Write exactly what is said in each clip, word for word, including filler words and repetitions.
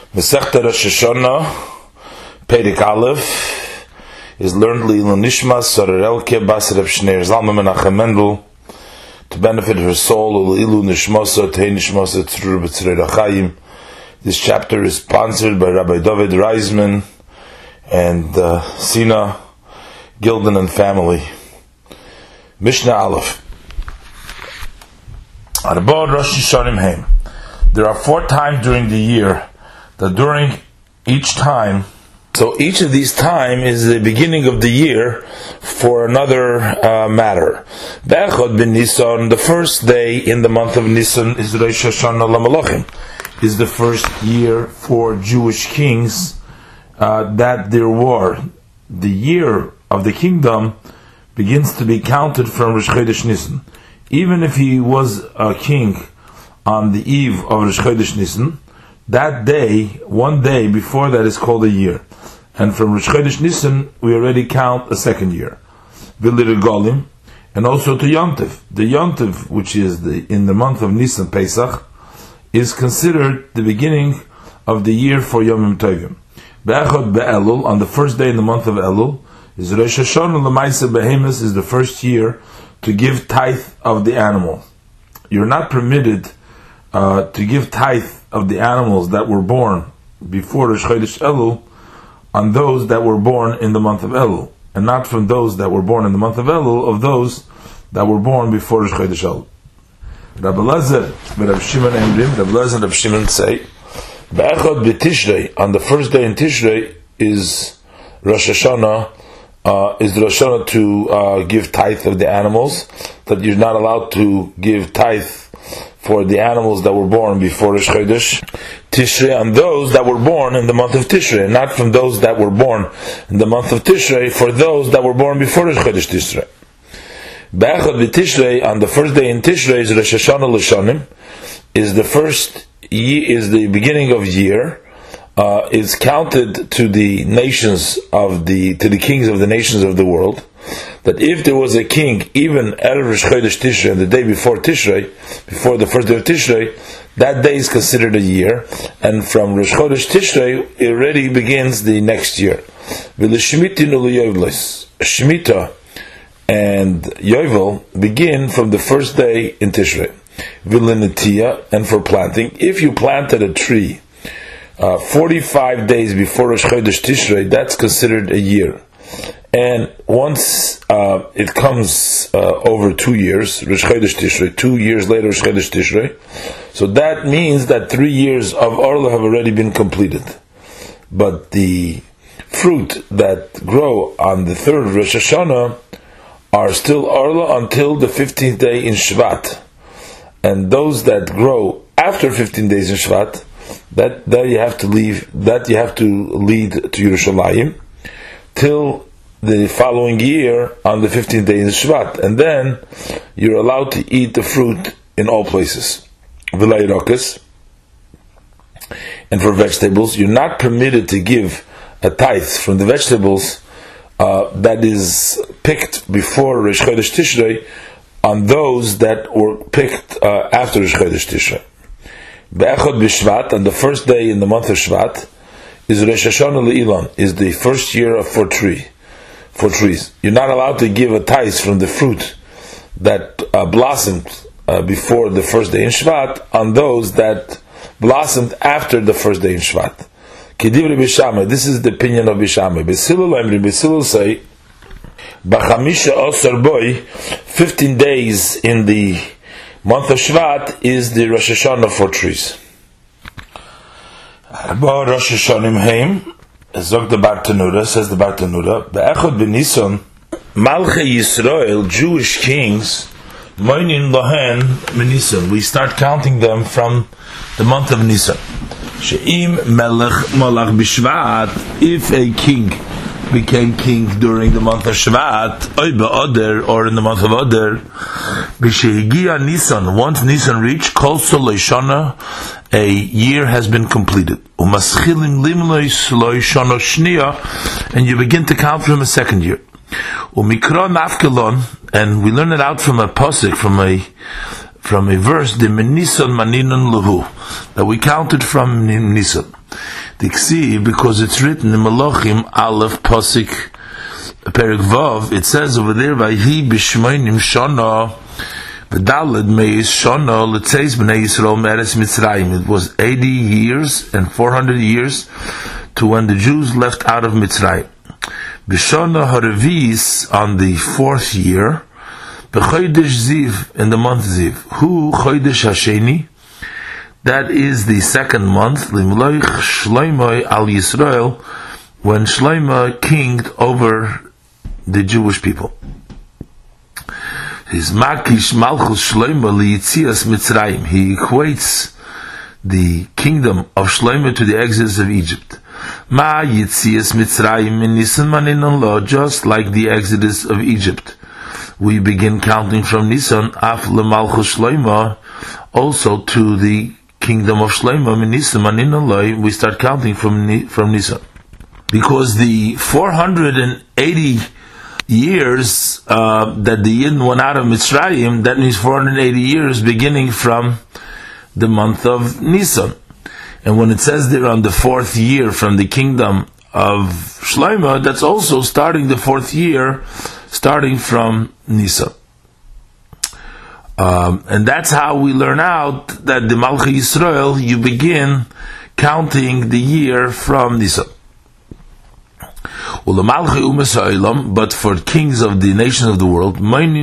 Masechta Rosh Hashanah, Perek Aleph, is learned Le'ilui Nishmas Sorer Elke Bas Reb Shneir Zalman Menachem Mendel, to benefit her soul. Le'ilui Nishmasa Tehei Nishmasa Tzrur B'Tzrei Rachayim. This chapter is sponsored by Rabbi David Reisman and uh, Sina Gilden and family. Mishnah Aleph. Arba Rosh Hashanah Heim. There are four times during the year that during each time, so each of these time is the beginning of the year for another uh, matter. Be'echad ben Nisan, the first day in the month of Nisan is Rosh Hashanah LaMelachim, is the first year for Jewish kings uh, that there were. The year of the kingdom begins to be counted from Rosh Chodesh Nisan. Even if he was a king on the eve of Rosh Chodesh Nisan, that day, one day before that is called a year. And from Rosh Chodesh Nisan, we already count a second year. V'lir Golim, and also to Yontif. The Yontif, which is the, in the month of Nisan, Pesach, is considered the beginning of the year for Yomim Tovim. Be'echad be'elul, on the first day in the month of Elul, is Rosh Hashanah L'maisa Behemus, is the first year to give tithe of the animal. You're not permitted uh, to give tithe of the animals that were born before Rosh Chodesh Elul on those that were born in the month of Elul, and not from those that were born in the month of Elul of those that were born before Rosh Chodesh Elul. Rabbi Elazar and Rabbi Shimon Emrim, Rabbi Elazar and Rabbi Shimon say, Be'echad b'Tishrei, on the first day in Tishrei is Rosh Hashanah, uh, is the Rosh Hashanah to uh, give tithe of the animals, that you're not allowed to give tithe for the animals that were born before Rosh Chodesh Tishrei, and those that were born in the month of Tishrei, not from those that were born in the month of Tishrei, for those that were born before Rosh Chodesh Tishrei. Be'echad b'Tishrei, on the first day in Tishrei is Rosh Hashanah L'Shonim, is the first year, is the beginning of year, uh, is counted to the nations of the, to the kings of the nations of the world, that if there was a king, even Erev Rosh Chodesh Tishrei, the day before Tishrei, before the first day of Tishrei, that day is considered a year, and from Rosh Chodesh Tishrei, it already begins the next year. Shemitah and Yovel begin from the first day in Tishrei. Vilinitiyah, and for planting, if you planted a tree uh, forty-five days before Rosh Chodesh Tishrei, that's considered a year. And once uh, it comes uh, over two years, Rosh Chodesh Tishrei, two years later Rosh Chodesh Tishrei, so that means that three years of Orla have already been completed. But the fruit that grow on the third of Rosh Hashanah are still Orla until the fifteenth day in Shvat. And those that grow after fifteen days in Shvat, that, that you have to leave, that you have to lead to Yerushalayim till the following year on the fifteenth day in Shvat, and then you're allowed to eat the fruit in all places. V'layrokas, and for vegetables, you're not permitted to give a tithe from the vegetables uh, that is picked before Rosh Chodesh Tishrei on those that were picked uh, after Rosh Chodesh Tishrei. Be'echad b'Shvat, on the first day in the month of Shvat, is Rosh Hashanah Le'ilon, is the first year of for tree, for trees. You're not allowed to give a tithe from the fruit that uh, blossomed uh, before the first day in Shvat on those that blossomed after the first day in Shvat. Kedivri b'Shamai, this is the opinion of B'Shamai. B'Silul Emri, B'Silul say, B'Chamisha Osar Boy, fifteen days in the month of Shvat is the Rosh Hashanah for trees. Arba Rosh Hashanah Heim, Zog the Bartanura, says the Bartanura, Be'echad b'Nisan, Malchei Yisrael, Jewish kings, Moinin Lohen Menisan, we start counting them from the month of Nisan. She'im Melech Malach B'Shvat, if a king became king during the month of Shvat, Oy Ba'Odar, or in the month of Odar, B'Shehigia Nisan, once Nisan reached, Kol Soloishana, a year has been completed. Umaschilim Limloi Soloishana Shnia, and you begin to count from a second year. Umikra Nafkelon, and we learn it out from a pasuk, from a from a verse, the Menisan Maninan Lahu, that we counted from Nisan. Diksi, because it's written in Malachim Aleph Pasik Perek Vav, it says over there, Vayhi b'shmoinim shana v'daled meis shana l'tzeis b'nei Yisrael me'eretz Mitzrayim. It was eighty years and four hundred years to when the Jews left out of Mitzrayim. B'shana haravis, on the fourth year, b'chodesh Ziv, in the month Ziv. Hu chodesh hasheni, that is the second month, limloich Shlomo al Yisrael, when Shlomo kinged over the Jewish people. His makish malchus Shlomo liyitzias Mitzrayim. He equates the kingdom of Shlomo to the exodus of Egypt. Ma yitzias Mitzrayim in Nisan maninan lo, just like the exodus of Egypt. We begin counting from Nisan af lemalchus Shlomo, also to the kingdom of Shlomo in Nisan maninan lo. We start counting from from Nisan, because the four hundred eighty years uh, that the Yidden went out of Mitzrayim, that means four hundred eighty years beginning from the month of Nisan. And when it says there on the fourth year from the kingdom of Shlomo, that's also starting the fourth year, starting from Nisan. Um, and that's how we learn out that the Malchi Yisrael, you begin counting the year from Nisan. But for kings of the nations of the world,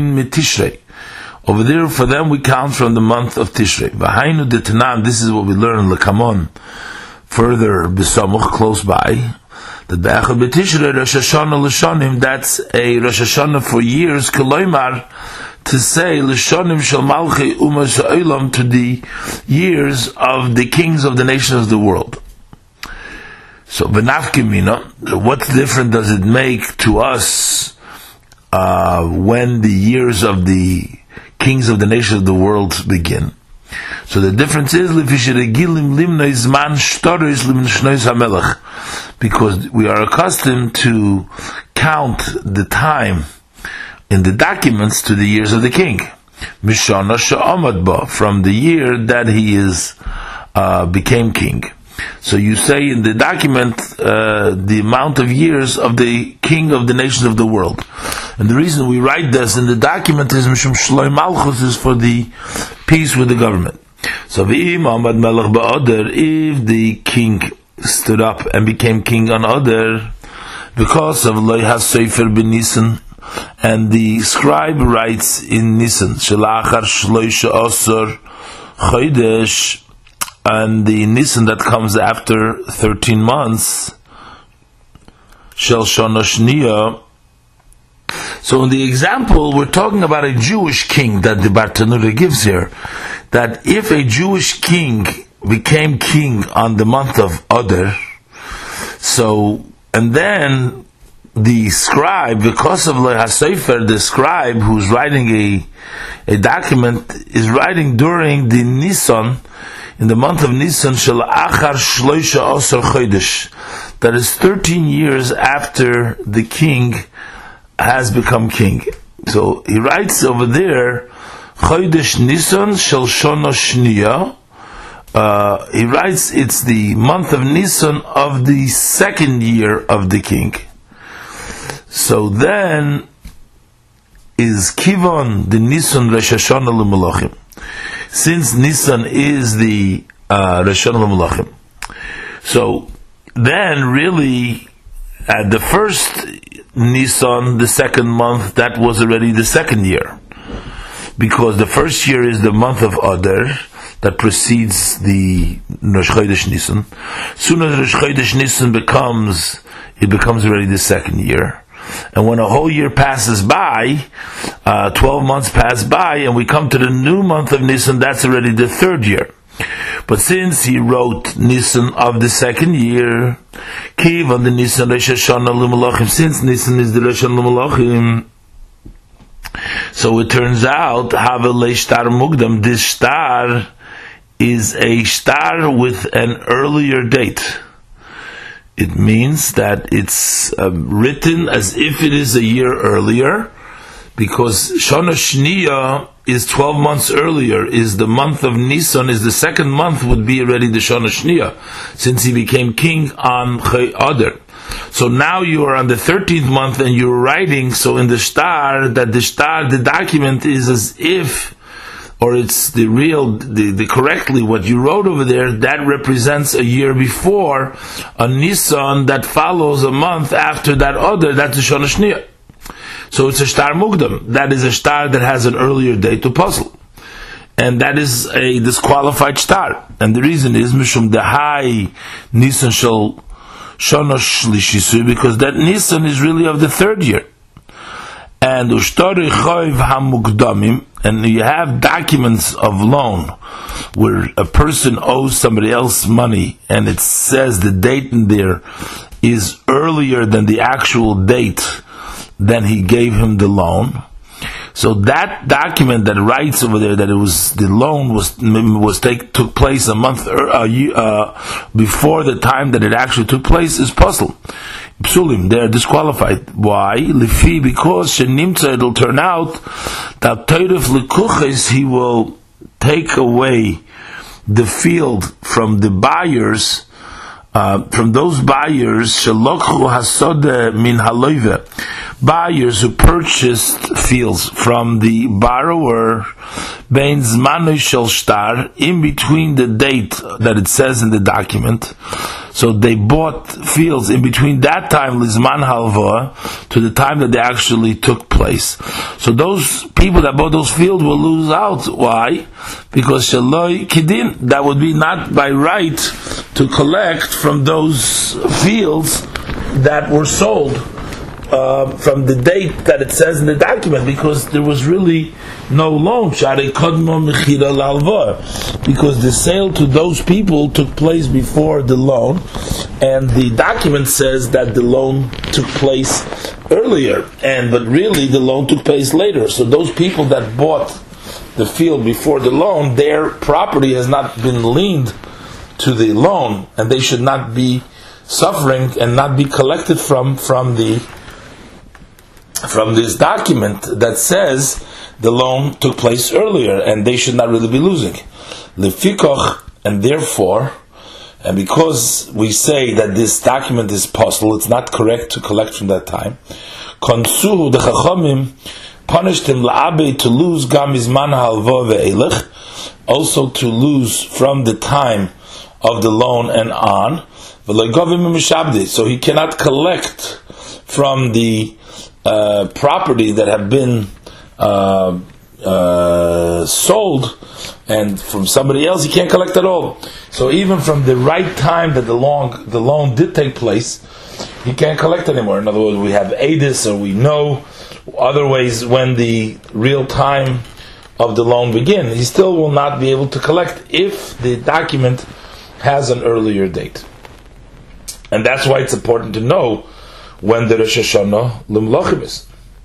over there for them we count from the month of Tishrei. This is what we learn in Lekamon, further besamuch, close by, that Rosh Hashanah, that's a Rosh Hashanah for years, Koloimar, to say L'shonim shel Malchei Umas Ha'olam, to the years of the kings of the nations of the world. So, Benafkimina, what difference does it make to us uh, when the years of the kings of the nations of the world begin? So the difference is because we are accustomed to count the time in the documents to the years of the king, from the year that he is uh, became king. So you say in the document uh, the amount of years of the king of the nations of the world. And the reason we write this in the document is Mishum Shloi Malchus, is for the peace with the government. So if the king stood up and became king on Adar, because of Loi HaSefer ben Nisan, and the scribe writes in Nisan, Shelachar Shloisha Osor Chodesh, and the Nisan that comes after thirteen months, Shel Shana Shniya. So in the example, we're talking about a Jewish king that the Bartanura gives here, that if a Jewish king became king on the month of Adar, so, and then the scribe, because of Lehasefer, the scribe who's writing a, a document, is writing during the Nisan, in the month of Nisan, Shel Achar Shloisha Osar Chodesh, that is thirteen years after the king has become king. So he writes over there, Chodesh Nisan Shel Shona Shniya. Uh, he writes it's the month of Nisan of the second year of the king. So then is Kivon the Nisan Rosh Hashanah L'Melachim. Since Nisan is the uh, Rosh Hashanah L'Melachim, so then really at the first Nisan, the second month, that was already the second year, because the first year is the month of Adar that precedes the Rosh Chodesh Nisan. Soon as Rosh Chodesh Nisan becomes, it becomes already the second year. And when a whole year passes by, uh, twelve months pass by, and we come to the new month of Nisan, that's already the third year. But since he wrote Nisan of the second year, Kiv on the Nisan Rosh Hashanah L'Melachim, since Nisan is the Rosh Hashanah L'Melachim, so it turns out, Havel Shtar Mugdam, this star is a star with an earlier date. It means that it's uh, written as if it is a year earlier, because Shana Shniya is twelve months earlier, is the month of Nisan, is the second month would be already the Shana Shniya, since he became king on Chei Adar. So now you are on the thirteenth month and you're writing, so in the star, that the star, the document is as if, or it's the real, the, the correctly what you wrote over there, that represents a year before, a Nisan that follows a month after that other, that's the Shana Shniya. So it's a star mukdam. That is a star that has an earlier date to puzzle. And that is a disqualified star. And the reason is, Mishum Dehai Nisan Shal Shana Shlishisu, because that Nisan is really of the third year. And Ushtari Chayv HaMukdamim, and you have documents of loan where a person owes somebody else money, and it says the date in there is earlier than the actual date then he gave him the loan. So that document that writes over there that it was the loan was was take took place a month uh, uh, before the time that it actually took place is puzzle. Psulim, they are disqualified. Why? Lefi, because shenimtza, it'll turn out that teiref lekuches, he will take away the field from the buyers. Uh, from those buyers, shelokhu hasode min haloive, buyers who purchased fields from the borrower, bein zmanoi shel shtar, in between the date that it says in the document. So they bought fields in between that time, lizman halva, to the time that they actually took place. So those people that bought those fields will lose out. Why? Because shaloi kidin, that would be not by right to collect from those fields that were sold uh, from the date that it says in the document, because there was really no loan. Because the sale to those people took place before the loan, and the document says that the loan took place earlier, and but really the loan took place later. So those people that bought the field before the loan, their property has not been liened to the loan, and they should not be suffering and not be collected from from the from this document that says the loan took place earlier, and they should not really be losing. Lefikoch, and therefore, and because we say that this document is possible, it's not correct to collect from that time. Konsuhu, the Chachamim punished him la'abe, to lose gam izman halva ve'elech, also to lose from the time of the loan and on, so he cannot collect from the uh, property that have been uh, uh, sold, and from somebody else he can't collect at all. So even from the right time that the loan the loan did take place, he can't collect anymore. In other words, we have edis, or we know other ways when the real time of the loan begin. He still will not be able to collect if the document has an earlier date. And that's why it's important to know when the Rosh Hashanah L'Mlochim is.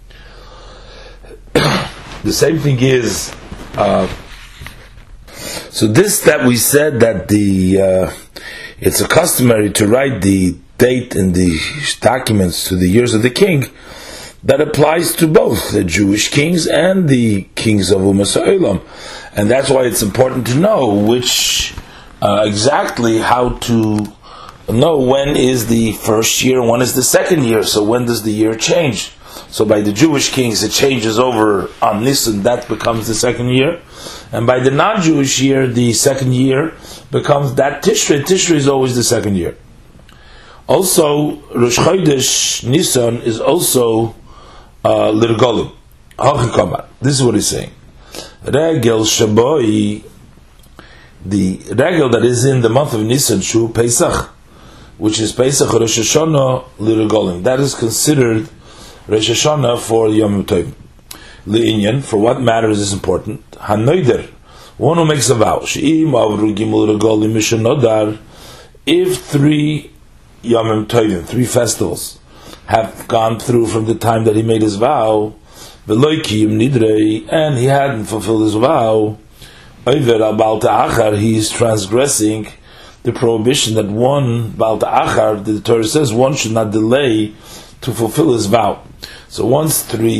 The same thing is, uh, so this that we said that the uh, it's a customary to write the date in the documents to the years of the king, that applies to both the Jewish kings and the kings of Umas Ha'olam. And that's why it's important to know which uh, exactly how to know when is the first year and when is the second year. So when does the year change? So by the Jewish kings it changes over on Nisan, that becomes the second year. And by the non-Jewish year, the second year becomes that Tishrei. Tishrei is always the second year. Also, Rosh Chodesh Nisan is also Lirgolim. Uh, this is what he's saying. Regel Shaboi, the regel that is in the month of Nisan, Shu Pesach, which is Pesach Rosh Hashanah Lirgolim. That is considered Rosh Hashanah for Yom Tov. Li'inyan, for what matters is important. Hanoider, one who makes a vow. She'im avru gimul regolim mishanodar. If three Yom Tovim, three festivals, have gone through from the time that he made his vow, veloikiyim nidrei, and he hadn't fulfilled his vow, over al Baal Ta'achar, he is transgressing the prohibition that one Baal Ta'achar, the Torah says, one should not delay to fulfill his vow. So once three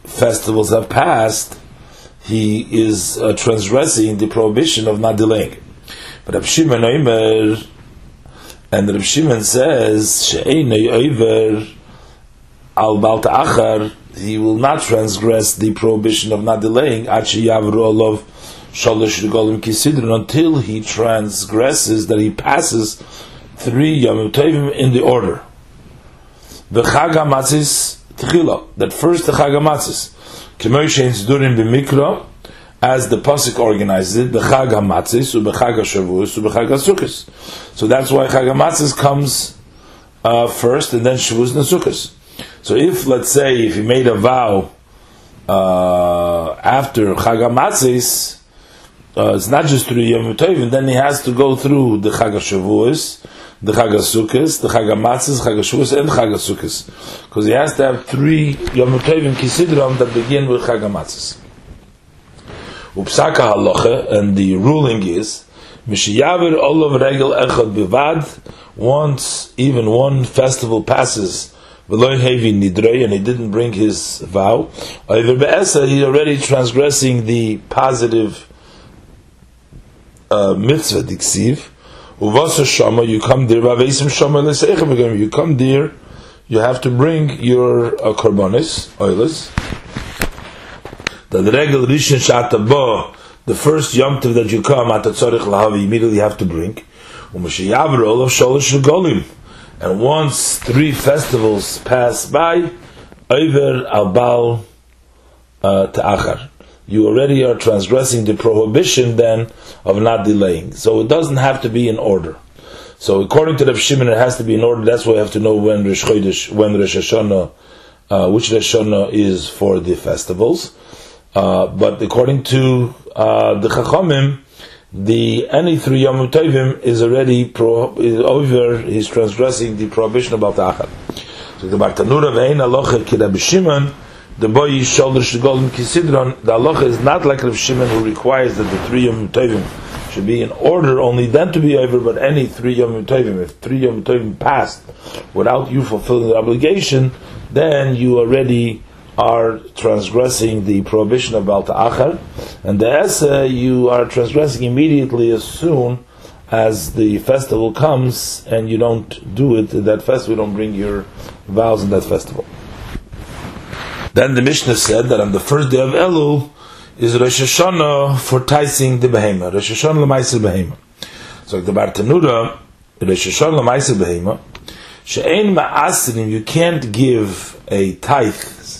festivals have passed, he is uh, transgressing the prohibition of not delaying. But Reb Shimon Omer, and Reb Shimon says, She'einei over al bal ta'achar, he will not transgress the prohibition of not delaying, ad sheyavru olav shalosh regalim kisidron, until he transgresses, that he passes three Yom Tovim in the order. The Chag HaMatzis Tchila, that first the Chag HaMatzis, K'moi she'en Sidurim b'Mikra, as the Pasuk organizes it, the Chag HaMatzis, u'b'Chag HaShavus, u'b'Chag HaSukkos. So that's why Chag HaMatzis comes uh, first, and then Shavuos and Sukkos. So if, let's say, if he made a vow uh, after Chag HaMatzis, uh, it's not just through Yom Tovim, then he has to go through the Chag HaShavuos, the Chag HaSukkos, the Chag HaMatzis, Chag HaShavuos, and Chag HaSukkos, because he has to have three Yom Tovim Kisidram that begin with Chag HaMatzis. Upsaka halacha, and the ruling is Mishiyaver olav regel echad bivad, once even one festival passes v'loy hevi nidrei, and he didn't bring his vow, over be'esa, he's already transgressing the positive uh, mitzvah diksiv. Uvasa shama, you come there, v'aveisim shama l'seichem again, you come there, you have to bring your uh, korbanos, oilers. The regel rishon shata bo, the first yom tov that you come at the tzorich lahavi, you immediately have to bring. U'mashiyaver olav sholosh regalim, and once three festivals pass by, over al bal uh, ta'achar, you already are transgressing the prohibition then of not delaying. So it doesn't have to be in order. So according to Reb Shimon, it has to be in order. That's why we have to know when Rosh Chodesh, when Rosh Hashanah, uh, which Rosh Hashanah is for the festivals. Uh, but according to uh, the Chachamim, the any three Yom Tovim is already pro, is over. He's transgressing the prohibition about the Achad. So the Bartanura ve'ein alocha ki Reb Shimon, the boy is shoulder shigolem kisidron. The alocha is not like Reb Shimon, who requires that the three Yom Tovim should be in order, only then to be over. But any three Yom Tovim, if three Yom Tovim passed without you fulfilling the obligation, then you already are transgressing the prohibition of Bal Ta'achar, and the Esa, you are transgressing immediately as soon as the festival comes, and you don't do it in that festival, you don't bring your vows in that festival. Then the Mishnah said that on the first day of Elul is Rosh Hashanah for ticing the Behema, Rosh Hashanah l'maisel Behema. So the Bartanura, Rosh Hashanah l'maisel Behema, she'ein ma'asirim, you can't give a tithe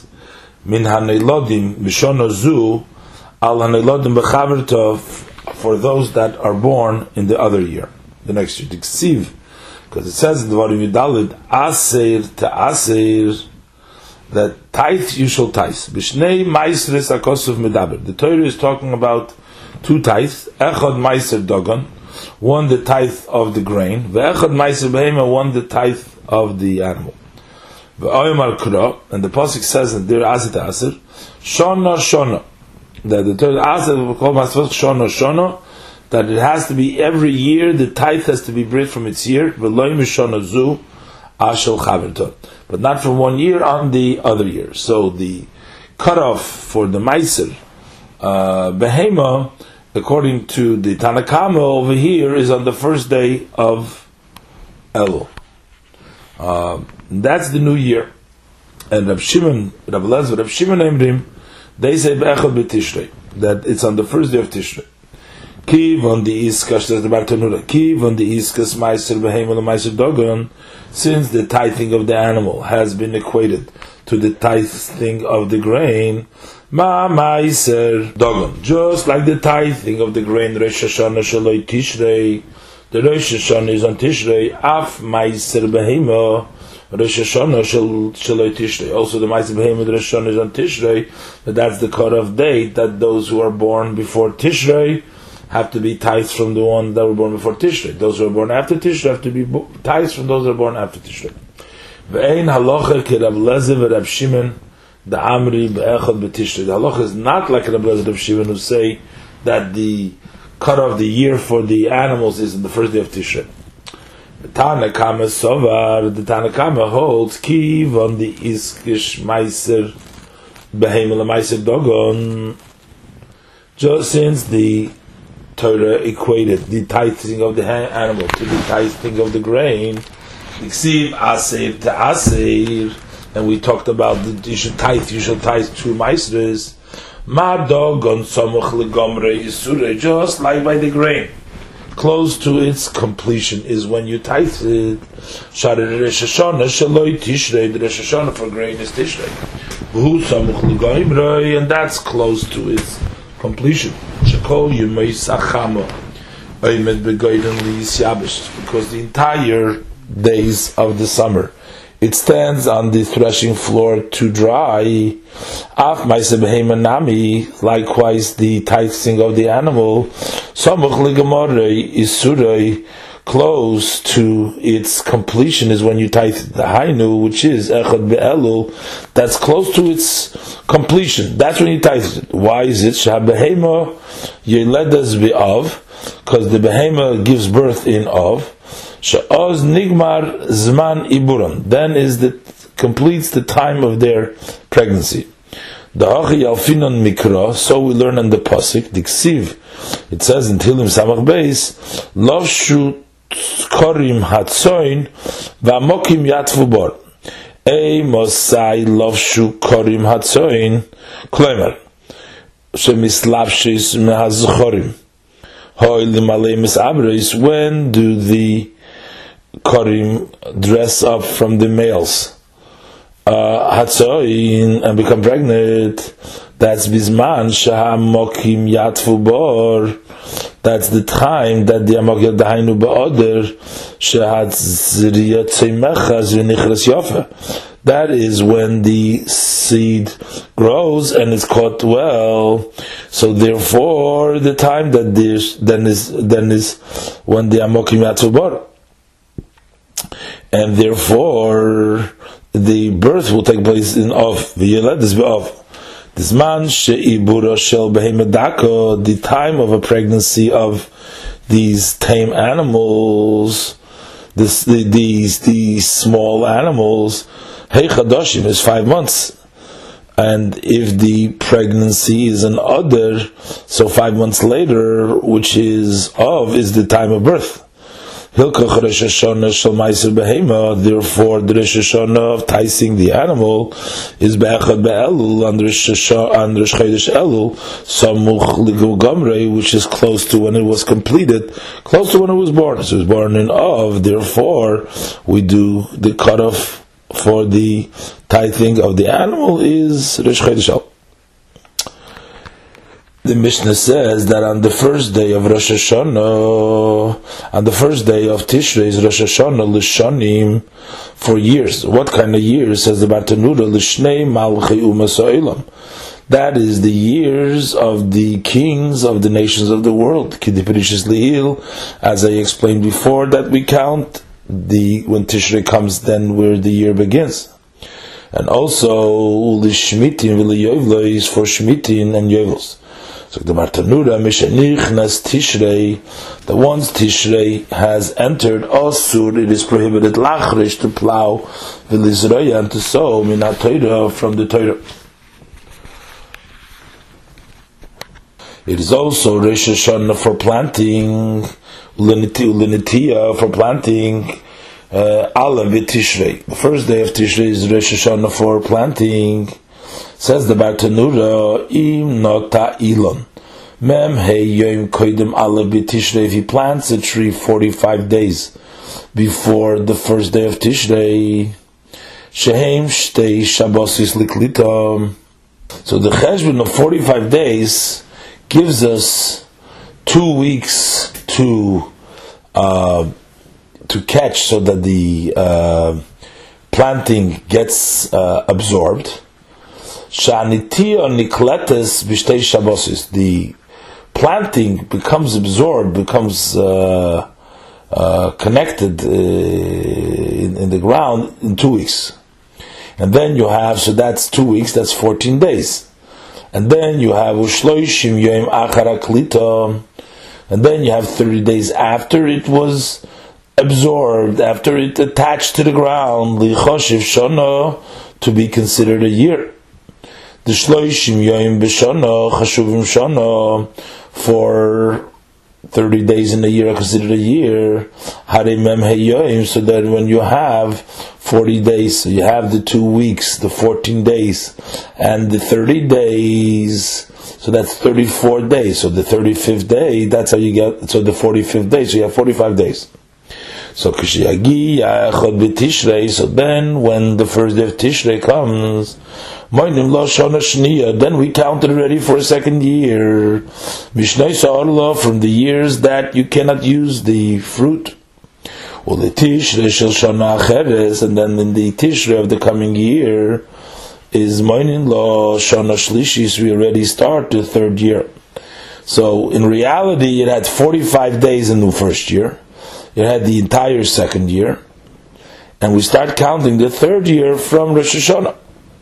min haneilodim b'shona zu al haneilodim b'chavertov, for those that are born in the other year, the next year. Diksiv, because it says in the Dvarim Yudalid, aser ta'aser, that tithe you shall tithe. B'shnei maisres akosov medaber. The Torah is talking about two tithes. Echad maiser dogon, one the tithe of the grain. Ve'echad maiser behema, one the tithe of the animal. And the pasuk says that there aser aser shona shona, that the Torah aser shona shona, that it has to be every year, the tithe has to be brought from its year, but not from one year on the other year. So the cutoff for the meiser uh, behema, according to the Tanakama over here, is on the first day of Elul. Uh, that's the new year. And Reb Shimon, Reb Elazar, Reb Shimon Emrim, they say Be'echad B'Tishrei, that it's on the first day of Tishrei. Kiv on the Iskas, that's the Bartanura. Kiv on the Iskas Meiser Behemel and Meiser Dogon, since the tithing of the animal has been equated to the tithing of the grain, Ma Meiser Dogon, just like the tithing of the grain, Rosh Hashanah Shaloi Tishrei, the Rosh Hashanah is on Tishrei, Af Meiser Behemel, Rosh Hashanah Shaloi Tishrei. Also the Meiser Behemel, Rosh Hashanah is on Tishrei, but that's the cut-off date that those who are born before Tishrei have to be tithes from the ones that were born before Tishrei. Those who are born after Tishrei have to be tithes from those that are born after Tishrei. Ve'ein halacha ki Reb Elazar v'Reb Shimon the Amri be'echad b'Tishrei. The halacha is not like Reb Elazar and Reb Shimon, who say that the cut of the year for the animals is on the first day of Tishrei. The Tanakama Sovar, the Tanakama holds kiv on the Iskish Meiser Behema l'maisek dogon. Just since the Torah equated the tithing of the animal to the tithing of the grain, Iksiv aseir to aseir, and we talked about that you should tithe, you should tithe two maestros. Ma dogon samuch legomre isure, just like by the grain, close to its completion is when you tithe it. Sharir Rosh Hashanah shaloi tishrei, the Rosh Hashanah for grain is tishrei. V'hu samuch legomre, and that's close to its completion. Shekol yemei sachama oimed begoiden liis yabish, because the entire days of the summer it stands on the threshing floor to dry. Af ma'aseh behema nami, likewise the tithing of the animal, samuch legamorei isurei, close to its completion is when you tithe the hainu, which is echad be'elul, that's close to its completion. That's when you tithe it. Why is it? Shehabehema yeledas be'av, because the behema gives birth in Av. She'oz nigmar zman iburam, then is the completes the time of their pregnancy. The hachi alfinon mikra, so we learn in the pasuk diksiv. It says in Tehillim Samach Beis, lovshu korim hatzoin v'amokim yatvu bor. Ei mosai lovshu korim hatzoin kloimer shemislapshis mehazchorim hoy limalei misabreis. When do the korim dress up from the males hatzoin uh, and become pregnant? That's bizman shahamokim yatvu bor. That's the time that the amok yadainu ba'oder shehad zriyat tzeimecha z'nichras yofa. That is when the seed grows and is caught well. So therefore, the time that this then is then is when the amokim yatvu bor, and therefore the birth will take place in Av. V'yeled is be'Av. This man she'ibura shel behemedako, the time of a pregnancy of these tame animals, this the, these these small animals, hey chadoshim, is five months, and if the pregnancy is an other, so five months later, which is of, is the time of birth. Hilkach Rosh Hashanah shel ma'aser behema. Therefore, the Rosh Hashanah of tithing the animal is be'echad be'elul, on Rosh Hashanah, on Rosh Chodesh Elul, samuch legamrei, which is close to when it was completed, close to when it was born. So it was born in Av. Therefore, we do the cutoff for the tithing of the animal is Rosh Chodesh Elul. The Mishnah says that on the first day of Rosh Hashanah, on the first day of Tishrei is Rosh Hashanah l'shanim, for years. What kind of years? Says the Bartanura, l'shnei malchei umas ha'olam. That is the years of the kings of the nations of the world. Kidiperishis li'il, as I explained before, that we count the when Tishrei comes, then where the year begins. And also l'shmitin v'li'yovlo is for shmitin and yovlos. So the Bartanura, Mishanichnas Tishrei, the ones Tishrei has entered, Asur, it is prohibited, Lachrish, to plow, V'lizraya, and to sow, Minat Torah, from the Torah. It is also Rosh Hashanah for planting, Ulenitiya for planting, Aleph Tishrei. The first day of Tishrei is Rosh Hashanah for planting. Says the Bartanura, im nota ilon mem hey yom koidem ala b'tishrei. If he plants a tree forty-five days before the first day of Tishrei, shehem shtei shabbosis liklitam. So the cheshbon of forty-five days gives us two weeks to uh, to catch, so that the uh, planting gets uh, absorbed. Sha'anitiyah nikletes b'shtei shabbosis. The planting becomes absorbed, becomes uh, uh, connected uh, in, in the ground in two weeks. And then you have, so that's two weeks, that's fourteen days. And then you have ushloishim yom achar haklita, and then you have thirty days after it was absorbed, after it attached to the ground, lichoshiv shana, to be considered a year. the shloishim yoyim b'shana chashuvim shana, for thirty days in a year are considered a year. Harimem heyoyim, so that when you have forty days, so you have the two weeks, the fourteen days, and the thirty days, so that's thirty-four days. So the thirty-fifth day, that's how you get, so the forty-fifth day, so you have forty-five days. So kishiyagi yachad b'tishrei, so then when the first day of Tishrei comes, moinim lo shana shniya, then we counted already for a second year. Mishnei sa'arla, from the years that you cannot use the fruit. Well, the Tishrei shel shana acheres, and then in the Tishrei of the coming year is moinim lo shana shlishis, we already start the third year. So in reality, it had forty-five days in the first year. It had the entire second year, and we start counting the third year from Rosh Hashanah.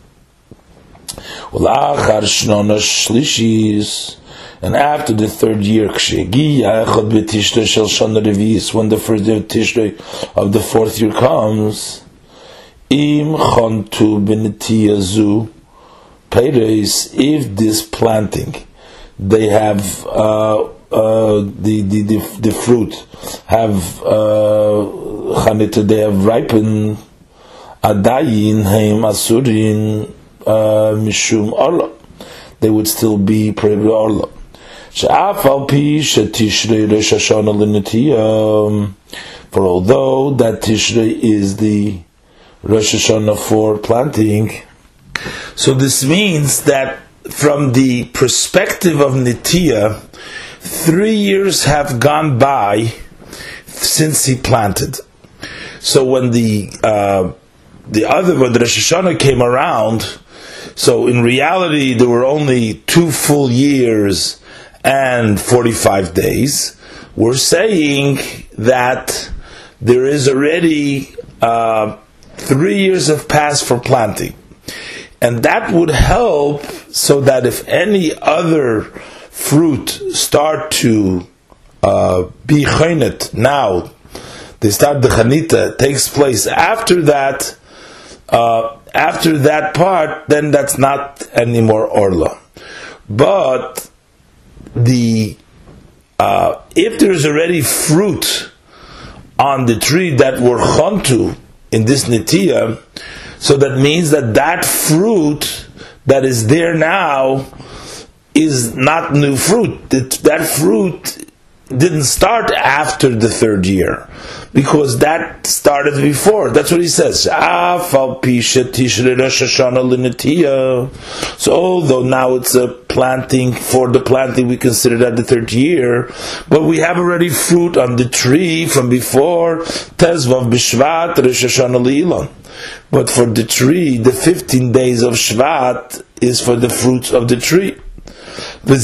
And after the third year, when the first day of Tishrei of the fourth year comes, if this planting, they have uh, uh, the, the, the, the fruit, have chanita, uh, they have ripened, adayin heim asurin mishum orla, they would still be prohibited orla. She'af al pi she'tishrei Rosh Hashanah l'netiyah, for although that Tishrei is the Rosh Hashanah for planting, so this means that from the perspective of Nitiyah, three years have gone by since he planted. So when the uh, the other when the Rosh Hashanah came around, so in reality there were only two full years and forty-five days. We're saying that there is already uh, three years have passed for planting, and that would help so that if any other fruit start to uh, be chaynet now, they start the chanita takes place after that. Uh, after that part, then that's not anymore orla. But the uh, if there's already fruit on the tree that were chontu in this nitiyah, so that means that that fruit that is there now is not new fruit. That, that fruit didn't start after the third year, because that started before. That's what he says. So although now it's a planting, for the planting we consider that the third year, but we have already fruit on the tree from before Tezvav B'Shvat Rosh Hashanah L'Ilon. But for the tree, the fifteen days of Shvat is for the fruits of the tree. And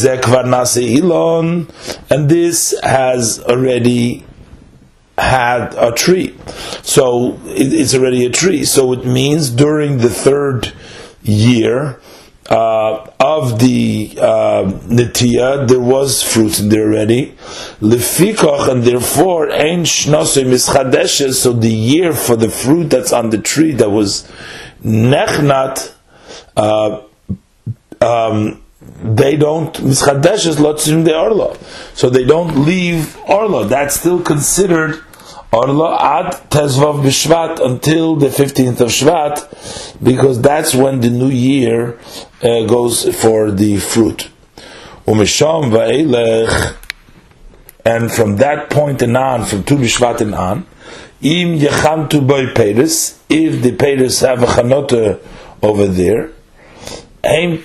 this has already had a tree. So it's already a tree. So it means during the third year uh, of the uh, Nitiyah, there was fruit in there already. Lefikach, and therefore, ein shnasei mischadeshes, so the year for the fruit that's on the tree that was nechnat, uh, um, they don't mischadeshes lotzim de orla, so they don't leave orla. That's still considered orla ad tezvav b'shvat, until the fifteenth of Shvat, because that's when the new year uh, goes for the fruit. Umisham va'elech, and from that point and on, from Tu B'Shvat and on, im yechantu boy peiris, if the peiris have a chanota over there, then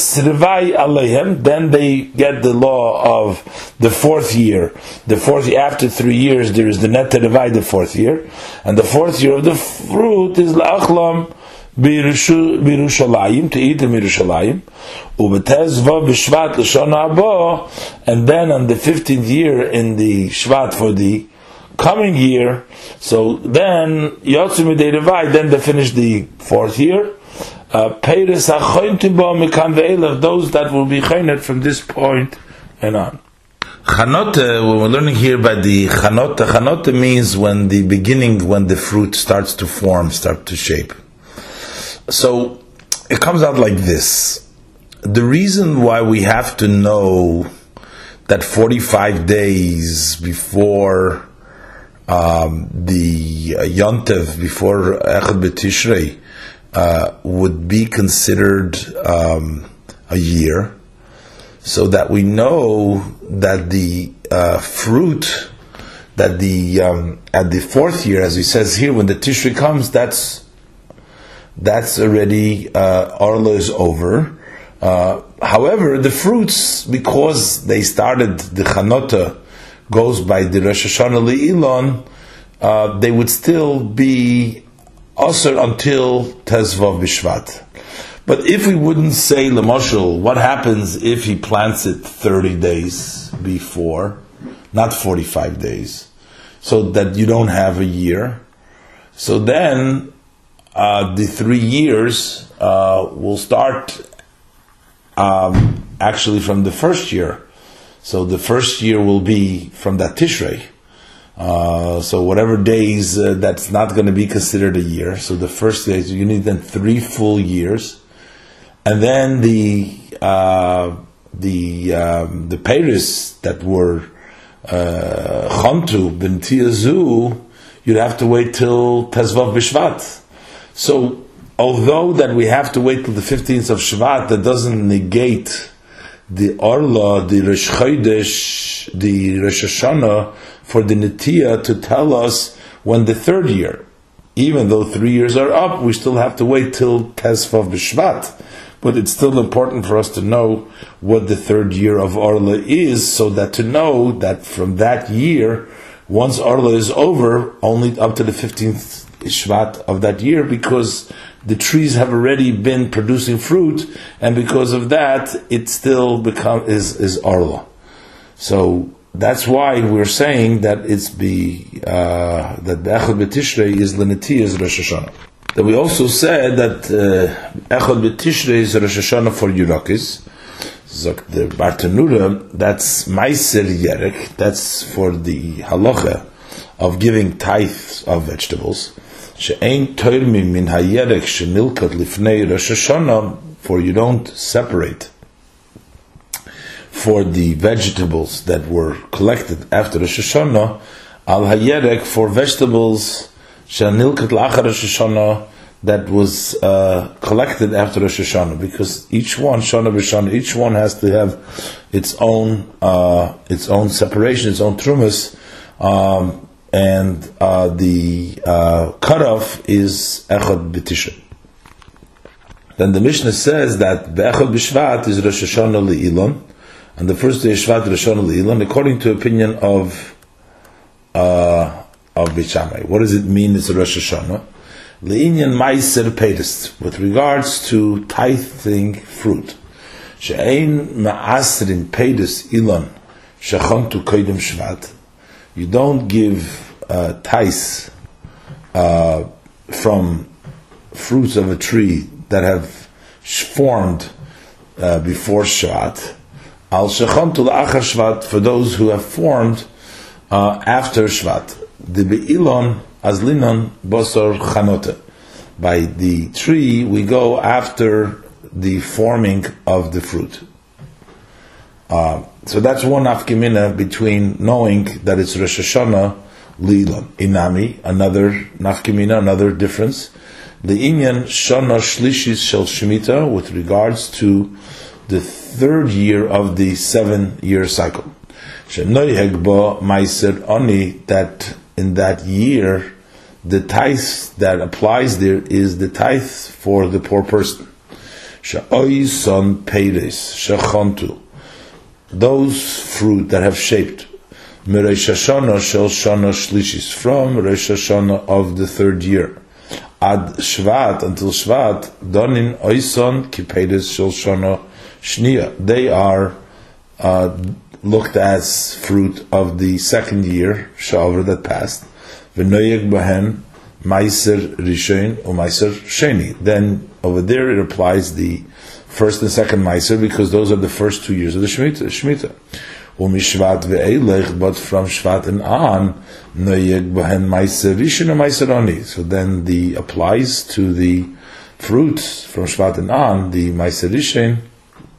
they get the law of the fourth year. The fourth after three years, there is the net terevai, the fourth year, and the fourth year of the fruit is la'achlam b'Yerushalayim, to eat in Yerushalayim, ubetezva b'Shvat l'shana haba, and then on the fifteenth year in the Shvat for the coming year. So then yotzu midei revai, then they finish the fourth year. Uh, those that will be chaynet from this point and on. Chanota, when we're learning here by the chanota, chanota means when the beginning, when the fruit starts to form, start to shape. So it comes out like this. the reason why we have to know that forty-five days before um, the uh, Yontev, before Echad B'Tishrei, uh, would be considered um, a year, so that we know that the uh, fruit, that the um, at the fourth year, as he says here, when the Tishrei comes, that's that's already uh, Orla is over. Uh, however, the fruits, because they started, the Chanota goes by the Rosh Hashanah Le'ilon, uh, they would still be Osir until Tezvav B'Shvat. But if we wouldn't say L'moshel, what happens if he plants it thirty days before, not forty-five days, so that you don't have a year? So then uh, the three years uh, will start Um, actually from the first year. So the first year will be from that Tishrei. Uh, so whatever days, uh, that's not going to be considered a year. So the first days, you need then three full years. And then the uh, the um, the Paris that were Chontu, Ben Tiazu, you'd have to wait till Tezvav B'Shvat. So although that we have to wait till the fifteenth of Shvat, that doesn't negate the Orla, the Rosh Chodesh, the Rosh Hashanah for the Netiya to tell us when the third year. Even though three years are up, we still have to wait till Tezvav B'Shvat. But it's still important for us to know what the third year of Orla is, so that to know that from that year, once Orla is over, only up to the fifteenth Shvat of that year, because the trees have already been producing fruit, and because of that, it still become is is Orla. So that's why we're saying that it's be uh, that Echad B'Tishrei is L'Netiyas Rosh Hashanah. That we also said that Echad B'Tishrei is Rosh Hashanah for Yerakis. Zok the Bartanura, that's Meiser Yerek. That's for the halacha of giving tithes of vegetables. She'ein toirmi min hayerek shenilkat lifnei Rosh Hashanah, for you don't separate for the vegetables that were collected after Rosh Hashanah, al hayerek, for vegetables shenilkat lachar Rosh Hashanah, that was uh, collected after Rosh Hashanah, because each one, Shana b'Shana, each one has to have its own uh, its own separation, its own trumas. Um, And uh, the uh, cutoff is Echad B'Tishrei. Then the Mishnah says that Echad B'Shvat is Rosh Hashanah Le'ilon, and the first day of Shvat Rosh Hashanah Le'ilon, according to opinion of uh, of Beit Shammai. What does it mean? It's a Rosh Hashanah Le'inyan Meiser Peiris, with regards to tithing fruit. She'ein Ma'asrin Peiris Ilon Shechontu Koydem Shvat. You don't give uh, tithes uh, from fruits of a tree that have formed uh, before Shvat. Al shechontu la'achar Shvat, for those who have formed uh, after Shvat. The be'ilon azlinon bosor chanota. By the tree, we go after the forming of the fruit. Uh, so that's one nafkimina between knowing that it's Rosh Hashanah Le'ilon. Inami, another nafkimina, another difference. The inyan shana shlishis shel shemitah, with regards to the third year of the seven-year cycle. Shenoyheg ba meiser oni, that in that year the tithe that applies there is the tithe for the poor person. Sha'oi son peiris shechontu, those fruit that have shaped Rosh Hashanah shel shana shlishis, from Rosh Hashanah of the third year, ad Shvat, until Shvat, donin oison kipeiris shel shana shniya, they are uh, looked as fruit of the second year shavar that passed. V'noyeg bahen meiser rishon or meiser sheni. Then over there it applies the first and second meiser, because those are the first two years of the Shemitah. Umishvat ve'elech, but from Shvat and on, noyeg bahen meiser rishon or meiser oni. So then the applies to the fruits from Shvat and on, the meiser rishon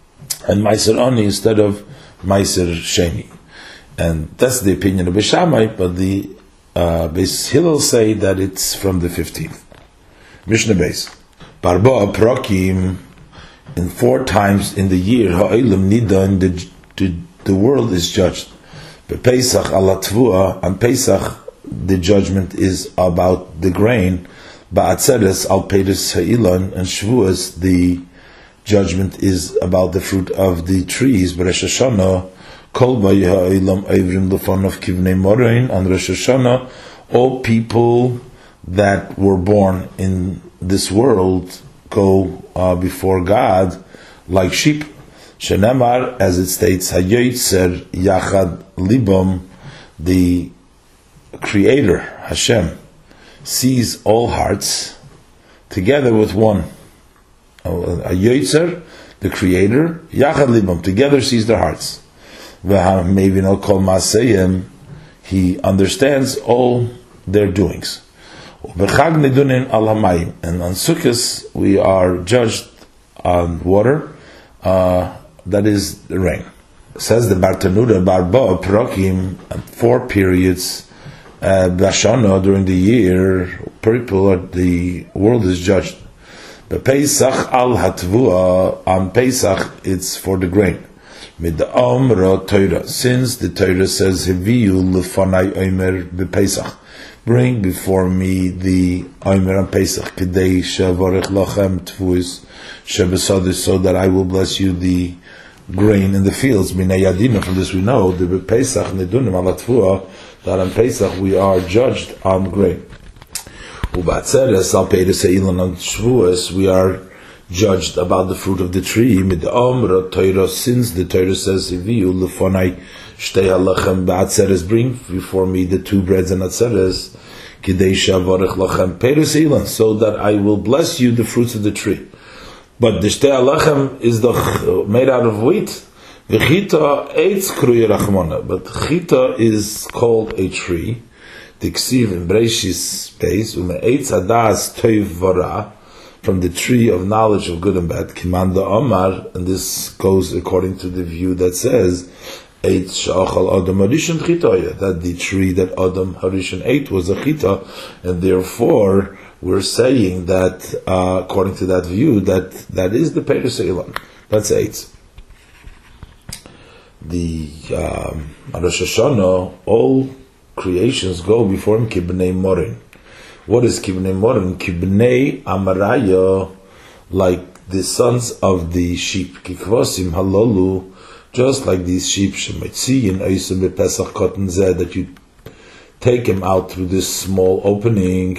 and Meiser Oni instead of Meiser Sheni. And that's the opinion of Beishamai, but the uh, Beis Hillel say that it's from the fifteenth. Mishnah Beis. Barba Prokim, in four times in the year, Ha'olam Nidan, the, the, the world is judged. Pesach ala Tvua, on Pesach, the judgment is about the grain. Ba'atzeres al Peiris Ha'ilan, and Shavuos, the judgment is about the fruit of the trees. But Rosh Hashanah, Kol Ba'Ha'olam Eivrim Lefanov Kivnei Morein, on Rosh Hashanah, all people that were born in this world go uh, before God like sheep. Shenemar, as it states, Hayoytzer Yachad Libam, the Creator, Hashem, sees all hearts together with one. Hayoytzer, the Creator, Yachad Libam, together sees their hearts. V'hamevin kol maseyim, he understands all their doings. And on Sukkot we are judged on water, uh, that is the rain. Says the Bartanura Barba Prokim, four periods, uh, Bashana, during the year, people, the world is judged. But Pesach al Hatvua, on Pesach it's for the grain. Mid the Amra Torah, since the Torah says Heviyu lefanai omer b'Pesach, bring before me the Omer on Pesach, Kedei shevarech lachem tvuis shebesadis, so that I will bless you the grain in the fields. Minei yadina, from this we know the Pesach nedunim ala tvua, that on Pesach we are judged on grain. Ubatzeres al peiris ha'ilan, on Shavuos we are judged about the fruit of the tree. Mid Amra Torah, since the Torah says Hiviyu lefonai shtei halachem ba'atzeres, bring before me the two breads and atzeres, kidei shavarech lachem peiris ha'ilan, so that I will bless you the fruits of the tree. But the shtei halachem is the made out of wheat. V'chita eitz kruya rachmona, but chita is called a tree. The ksiv in Breishis space ume eitz hadas toiv vara, from the tree of knowledge of good and bad, Kimanda Omar, and this goes according to the view that says, Eitz Sha'achal Adam Harishon Chitoya, that the tree that Adam Harishon ate was a chita, and therefore we're saying that, uh, according to that view, that that is the Peiris Eilan. That's Eitz. The um, Rosh Hashanah, all creations go before him, Kibnei Morin. What is Kibnei Morin? Kibnei Amaraya, like the sons of the sheep. Kikvosim halolu, just like these sheep. Shemetziyin oisem bepesach cotton zeh, that you take him out through this small opening.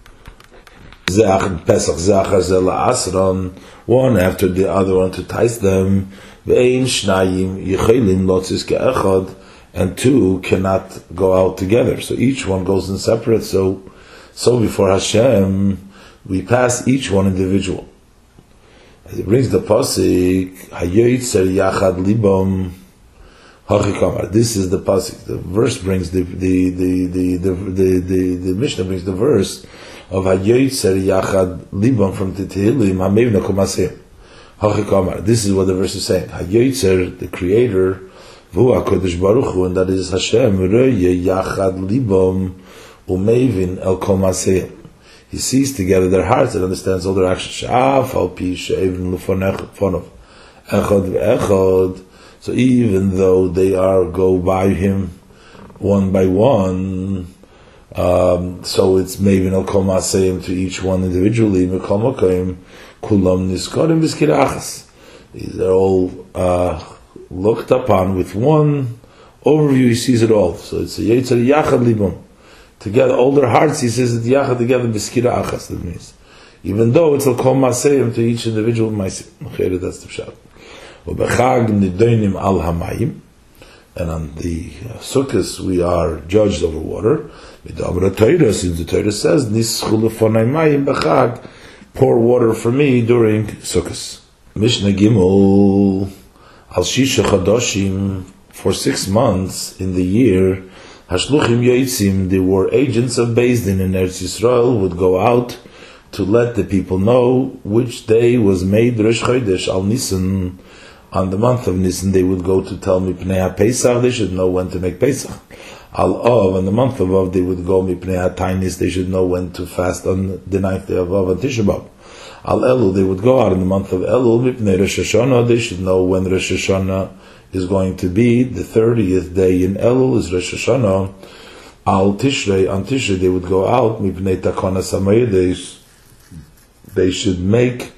Zeach pesach zachar zela asron, one after the other, one to entice them. Ve'ein shnayim yichelin lotzis ke'echad, and two cannot go out together. So each one goes in separate. So. So before Hashem, we pass each one individual. As it brings the pasuk, Hayoytzer Yachad Libam Hachikamar. This is the pasuk. The verse brings the the the the the the, the, the Mishnah brings the verse of Hayoytzer Yachad Libam from the Tehillim Hamevna Komaseh Hachikamar. This is what the verse is saying. Hayoytzer, the Creator, Vu HaKodesh Baruch Hu, and that is Hashem. Reye Yachad Libam Umevin el kol maseh. He sees together their hearts and understands all their actions. Sha'af al pi she'evin lufonov echad ve'echad. So even though they are go by him one by one, um, so it's mevin el kol maseh to each one individually. Mekol makom kulam niskarim b'skira achas. These are all uh, looked upon with one overview. He sees it all. So it's a yetzer yachad libam. Together, all their hearts, he says, that yachad together, b'skira achas, that means. Even though it's a kol maseyim to each individual maseyim. That's the pshat. U'bechag nidonim al hamayim, and on the Sukkot we are judged over water. Midamra Torah, since the Torah says, nischu lefonai mayim bechag, pour water for me during Sukkot. Mishnah Gimel, al shisha chadoshim, for six months in the year, Hashluchim Yoitzim, they were agents of Beis Din in Eretz Yisrael, would go out to let the people know which day was made Rosh Chodesh Al Nisan On the month of Nisan, they would go to tell Mipnei HaPesach, they should know when to make Pesach. Al Av, on the month of Av, they would go Mipnei HaTainis, they should know when to fast on the ninth day of Av and Tisha B'Av. Al Elul, they would go out in the month of Elul, Mipnei Rosh Hashanah, they should know when Rosh Hashanah is going to be. The thirtieth day in Elul is Rosh Hashanah. Al Tishrei, on Tishrei, they would go out, Mipnei Takona Samayah, they, they should make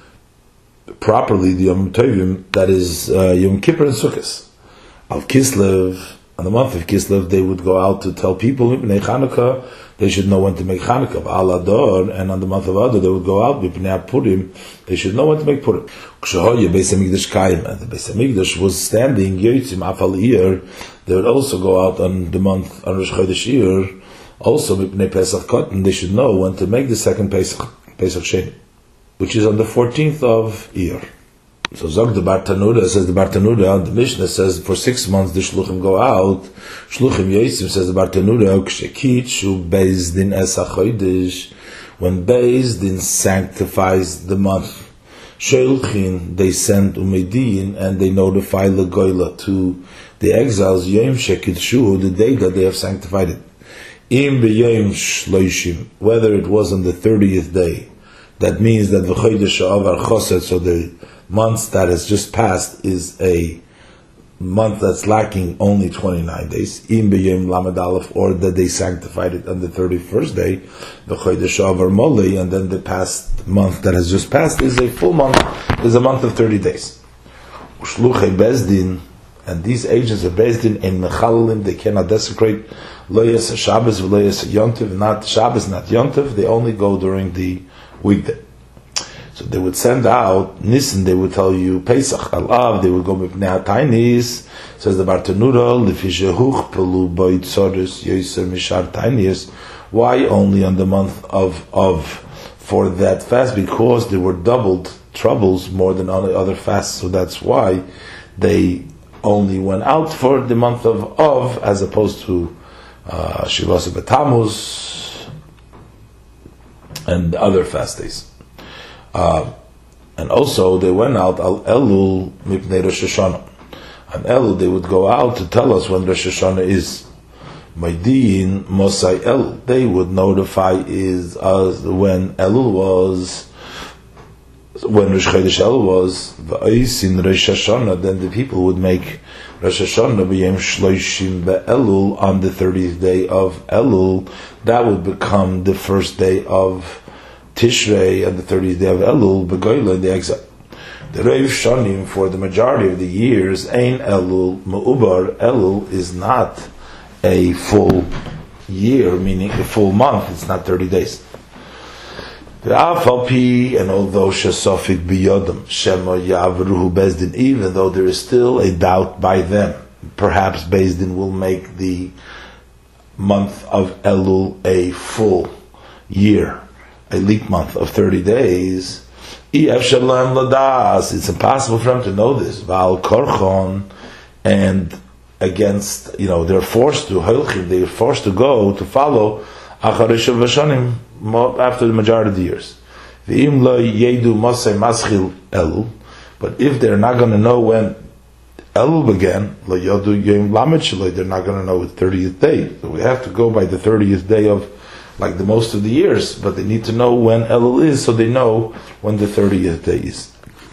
properly the Yom Tovim, that is uh, Yom Kippur and Sukkot. Al Kislev, on the month of Kislev, they would go out to tell people, Mipnei Chanukah, they should know when to make Chanukah. Al Adar, and on the month of Adar, they would go out, Mipnei Purim, they should know when to make Purim. Kshahoye Beis HaMikdash Kaim, and the Beis HaMikdash was standing, Yotzim Afal Iyar, they would also go out on the month, on Rosh Chodesh Iyar, also Mipnei Pesach Cotton, they should know when to make the second Pesach, Pesach Sheni, which is on the fourteenth of Iyar. So Zog the Bartanuda, says the Bartanuda, the Mishnah says for six months the Shluchim go out. Shluchim Yotzim, says the Bartanuda, Kshekitshu Beis Din Es HaChodesh, when Beis Din sanctifies the month. Sheilchin, they send Umedin, and they notify Legoila to the exiles, Yom Shekitshu, the day that they have sanctified it. Im B'Yom Shloishim, whether it was on the thirtieth day, that means that V'chodesh Ha'avar Choset, so the month that has just passed is a month that's lacking only twenty-nine days, Im B'Yom Lamed Aleph, or that they sanctified it on the thirty-first day, V'chodesh Ha'avar Molei, and then the past month that has just passed is a full month, is a month of thirty days. Ushluchei Bezdin, and these agents of Bezdin, in Mechalalim, they cannot desecrate Loyas Shabbos, Loyas Yontiv, not Shabbos, not Yontiv, they only go during the weekday. So they would send out Nisan, they would tell you Pesach, Al-Av, they would go Mipnei HaTainis, says the Bartanura, Lefishehuch Pelu Boit Soris Yoser Mishar Tainis. Why only on the month of of for that fast? Because there were doubled troubles more than on the other fasts, so that's why they only went out for the month of Av as opposed to uh, Shivas B'Tammuz and other fast days. Uh, and also they went out Al Elul Mipnei Rosh Hashanah. On Elul they would go out to tell us when Rosh Hashanah is. Maidiin Mosai Elul, they would notify is us when Elul was, when Rosh Chodesh Elul was. Va'osin Rosh Hashanah, then the people would make Rosh Hashanah b'Yom Shloishim be'Elul, on the thirtieth day of Elul. That would become the first day of Tishrei, and the thirtieth day of Elul, Begoila, in the exile. The Reiv Shanim, for the majority of the years, Ein Elul Me'ubar, Elul is not a full year, meaning a full month, it's not thirty days. The Afalpi, and although Shasofik Biyodam, Shema Yavruhu Bezdin, even though there is still a doubt by them, perhaps Bezdin will make the month of Elul a full year, a leap month of thirty days. It's impossible for them to know this. Val Korchon, and against, you know, they're forced to, they're forced to go to follow Acharish Vashanim after the majority of the years. But if they're not going to know when Elul began, they're not going to know the thirtieth day. So we have to go by the thirtieth day of, like the most of the years, but they need to know when Elul is, so they know when the thirtieth day is.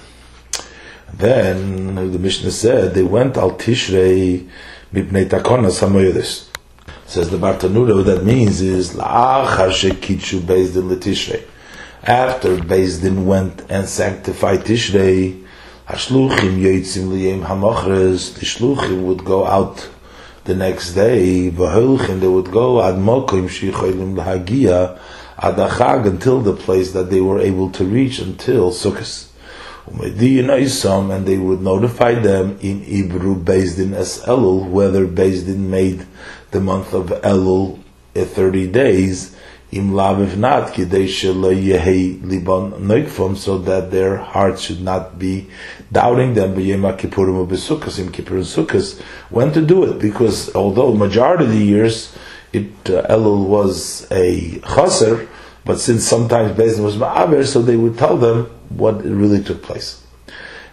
Then the Mishnah said they went al Tishrei mipnei takona samoyedis. Says the Bartanuda, what that means is la'achar shekitshu Beis Din leTishrei. After Beis Din went and sanctified Tishrei, hashluchim yotzim liyem hamachres. The shluchim would go out the next day, v'holchim, they would go ad mokim shicholim lahagia ad achag, until the place that they were able to reach, until Sukkot. And they would notify them in Ibru Beis Din as Elul, whether Beis Din made the month of Elul at thirty days, im lav, if not, kidei shelo yehei liban noikfam, so that their hearts should not be doubting them, b'yema kippurim or b'sukkos, im kippur and sukkos, when to do it, because although majority of the years it uh, Elul was a chaser, but since sometimes Beis Din was ma'aver, so they would tell them what really took place.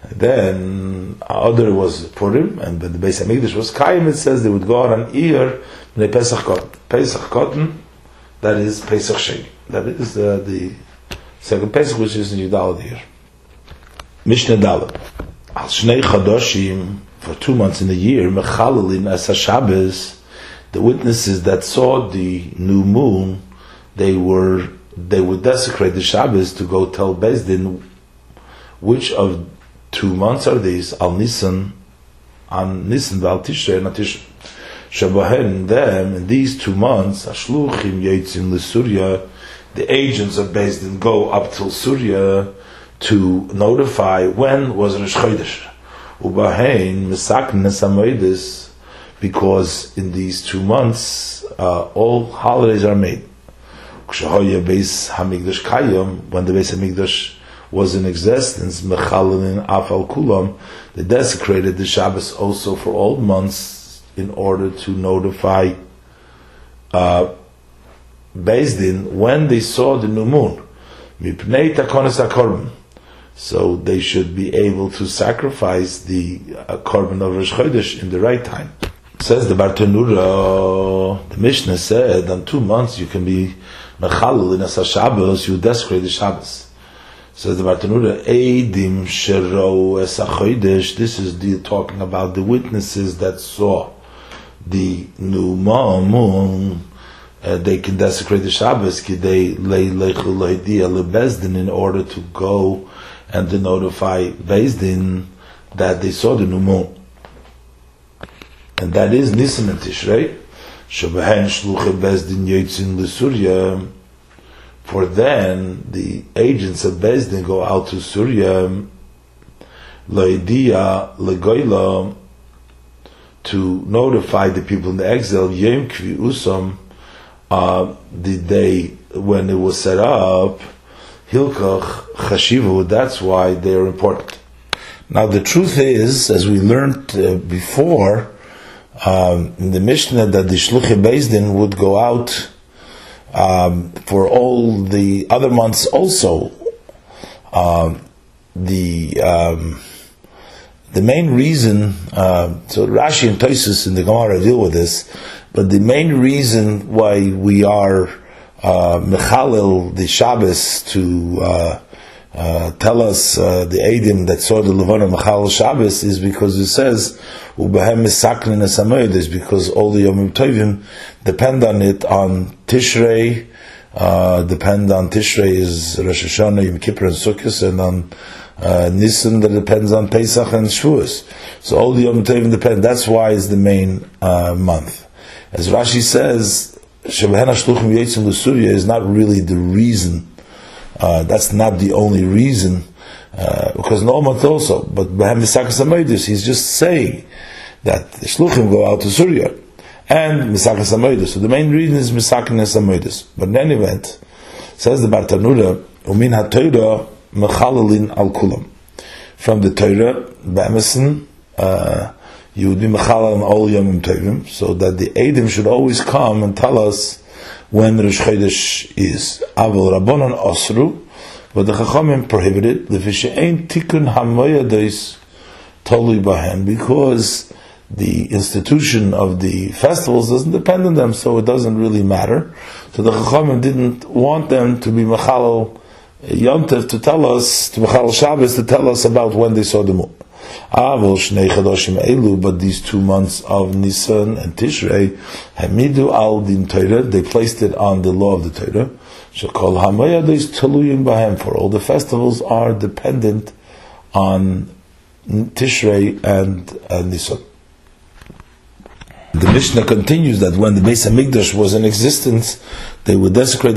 Then other was Purim, and when the Beis Hamikdash was Kaim, it says they would go out on Eir the Pesach Cotton. Pesach Cotton, that is Pesach Sheni. That is uh, the second Pesach, which is in Yudal here. Mishnah Dalet. Al Shnei Chadoshim, for two months in the year, Mechalelin as Shabbos, the witnesses that saw the new moon, they were they would desecrate the Shabbos to go tell Beis Din which of two months are these, Al Nisan, on Nisan, Al Tishrei, and Al Tishrei. Shabahen, them, in these two months, Ashluchim Yetzin L'Surya, the agents of Beis Din go up till Surya to notify when was Rosh Chodesh. Ubahein, Misakn Nesamoidis, because in these two months, uh, all holidays are made. Kshahoya Beis Hamikdash Kayam, when the Beis Hamikdash was in existence, Mechalin Afal Kulam, they desecrated the Shabbos also for all months in order to notify uh, Beis Din when they saw the new moon. Mipnei Takonis HaKorban. So they should be able to sacrifice the uh, Korban of Rosh Chodesh in the right time. Says the Bartanura, the Mishnah said, on two months you can be Mechalil in Asa Shabbos, you desecrate the Shabbos. Says the Bartanura, Eidim Shero Esa Chodesh, this is the, talking about the witnesses that saw the new moon, uh, they can desecrate the Shabbos, Kidei Leilechu Leidia Lebeis Din, in order to go and to notify Beis Din that they saw the new moon. And that is Nisan and Tishrei. Shabahen Shluchei Beis Din Yetzin L'Surya. For then the agents of Beis Din go out to Surya, L'Idia L'Goyla, to notify the people in the exile, Yom Kvi Usam, uh, the day when it was set up, Hilkach Chashivu, that's why they are important. Now the truth is, as we learned uh, before, um, in the Mishnah, that the Shluchei Beis Din would go out um, for all the other months also. Um, the um, the main reason, uh, so Rashi and Tosfos in the Gemara deal with this, but the main reason why we are Uh, Mechalel the Shabbos to uh, uh, tell us uh, the Eidim that saw the Levana Mechalel Shabbos is because it says Ubehem Misaknin Esamoydes, because all the Yomim Tovim depend on it, on Tishrei, uh, depend on Tishrei is Rosh Hashanah, Yom Kippur and Sukkot, and on uh, Nisan that depends on Pesach and Shavuos. So all the Yomim Tovim depend. That's why it's the main uh, month. As Rashi says, Shabahen Ashluchim Yetzin L'Surya is not really the reason. Uh, that's not the only reason, uh, because no month also. But Behem Misakas Hamoedus, he's just saying that the Shluchim go out to Surya and Misakas Hamoedus. So the main reason is Misakas Hamoedus. But in any event, says the Bartanura, Umin HaTorah Mechalelin Al Kulam. From the Torah, B'Emerson, uh, you would be mechalel on all Yomim Tovim, so that the Eidim should always come and tell us when Rosh Chodesh is. Avol Rabbanon Osru, but the Chachamim prohibited, L'fishe'ein Tikkun Hamoyados Tolui Bahem, because the institution of the festivals doesn't depend on them, so it doesn't really matter. So the Chachamim didn't want them to be mechalel Yom Tov to tell us, to mechalel Shabbos to tell us about when they saw the moon. But these two months of Nisan and Tishrei, Hamidu al din Torah, they placed it on the law of the Torah. Shekol hamayadis taluyim bahem, for all the festivals are dependent on Tishrei and uh, Nisan. The Mishnah continues that when the Beis Hamikdash was in existence, they would desecrate